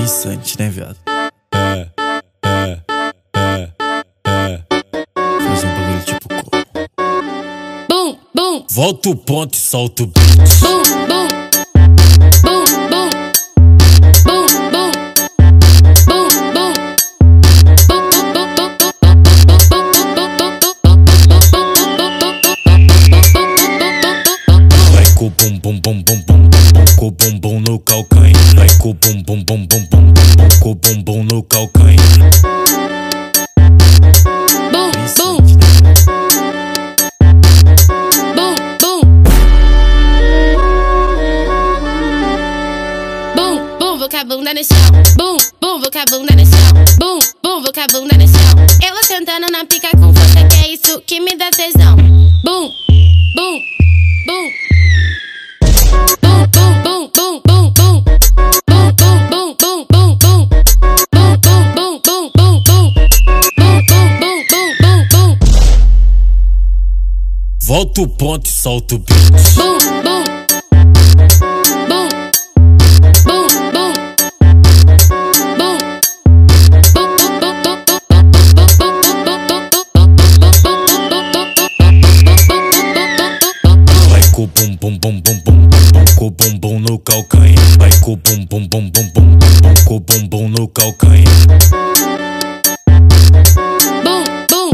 Interessante, né, viado? Fazer um bagulho tipo como? Bum, bum. Volta o ponto e solta o beat. Bum, bum. Bum, bum. Bum, bum. Bum, bum. Vai com o bum bum bum bum bum, com o bumbum no calcanhar. Vai com o bum bum bum bum bum, com o bumbum no calcanhar. Bum, bum. Bum, bum. Bum, bum, vou com a bunda no chão. Bum, bum, vou com a bunda no chão. Bum, bum, vou com a bunda no chão. Eu vou sentando na pica com força, que é isso que me dá tesão. Bum, bum, bum. Bum, bum, bum, bum, bum, bum. Bum, bum, bum, bum, bum, bum. Bum, bum, bum, bum, bum, bum. Bum, bum, bum, bum, bum, bum. Volta o ponto e solta o beat. Bum, bum. Bum, bum, bum. Bum. Vai com o bum bum bum bum bum, com o bumbum no calcanhar. Vai com o bum bum bum bum bum, com o bumbum no calcanhar. Bum, bum.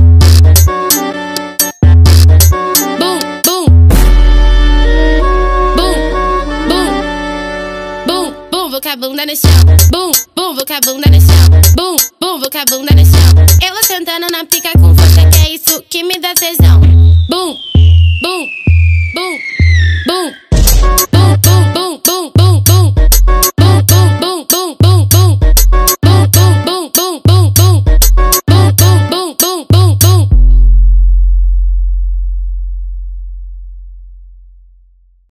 Bum, bum. Bum, bum. Bum, bum, vou com a bunda no chão. Bum, bum, vou com a bunda no chão. Bum, bum, vou com a bunda no chão. Eu vou sentando na pica com força, que é isso que me dá tesão. Bum, bum, bum, bum.